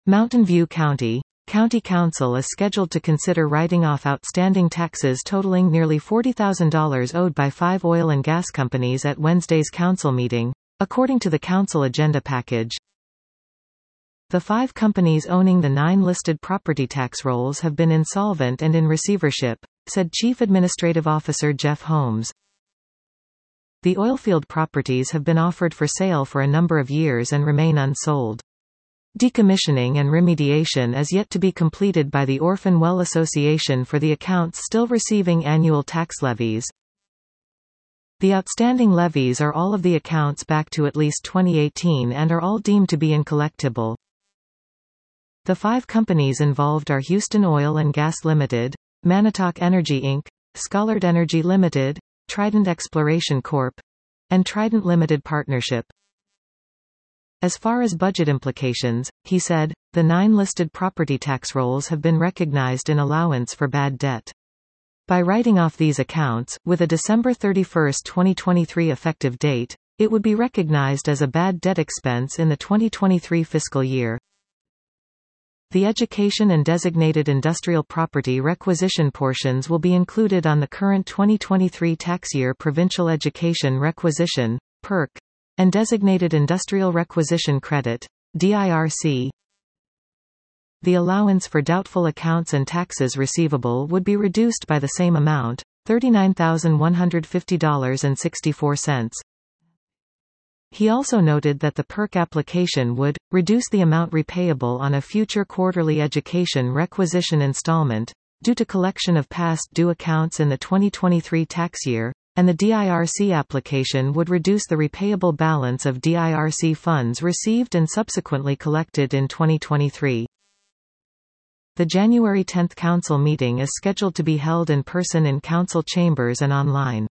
Mountain View County Council is scheduled to consider writing off outstanding taxes totaling nearly $40,000 owed by 5 oil and gas companies at Wednesday's council meeting, according to the council agenda package. The 5 companies owning the 9 listed property tax rolls have been insolvent and in receivership, said Chief Administrative Officer Jeff Holmes. The oilfield properties have been offered for sale for a number of years and remain unsold. Decommissioning and remediation is yet to be completed by the Orphan Well Association for the accounts still receiving annual tax levies. The outstanding levies are all of the accounts back to at least 2018 and are all deemed to be uncollectible. The 5 companies involved are Houston Oil and Gas Limited, Manitowoc Energy Inc., Scholard Energy Limited, Trident Exploration Corp., and Trident Limited Partnership. As far as budget implications, he said, the 9 listed property tax rolls have been recognized in allowance for bad debt. By writing off these accounts, with a December 31, 2023 effective date, it would be recognized as a bad debt expense in the 2023 fiscal year. The education and designated industrial property requisition portions will be included on the current 2023 tax year Provincial Education Requisition (PERC) and Designated Industrial Requisition Credit (DIRC). The allowance for doubtful accounts and taxes receivable would be reduced by the same amount, $39,150.64. He also noted that the PERC application would reduce the amount repayable on a future quarterly education requisition installment, due to collection of past due accounts in the 2023 tax year, and the DIRC application would reduce the repayable balance of DIRC funds received and subsequently collected in 2023. The January 10 council meeting is scheduled to be held in person in council chambers and online.